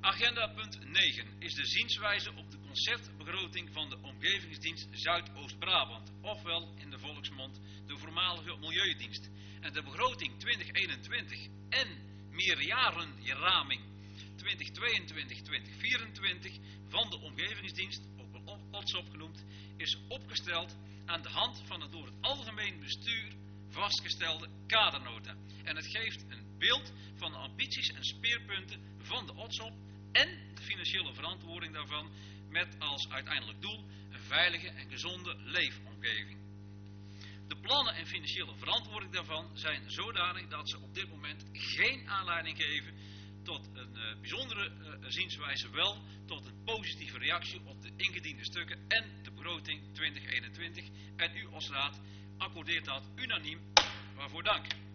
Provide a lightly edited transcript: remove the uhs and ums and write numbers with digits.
Agenda punt 9 is de zienswijze op de concertbegroting van de Omgevingsdienst Zuidoost-Brabant, ofwel in de volksmond de voormalige Milieudienst. En de begroting 2021 en meerjarenraming 2022-2024 van de Omgevingsdienst, ook wel OTSOP genoemd, is opgesteld aan de hand van het door het algemeen bestuur vastgestelde kadernota. En het geeft een beeld van de ambities en speerpunten van de OTSOP en de financiële verantwoording daarvan, met als uiteindelijk doel een veilige en gezonde leefomgeving. De plannen en financiële verantwoording daarvan zijn zodanig dat ze op dit moment geen aanleiding geven tot een bijzondere zienswijze, wel tot een positieve reactie op de ingediende stukken en de begroting 2021. En u als raad accordeert dat unaniem, waarvoor dank.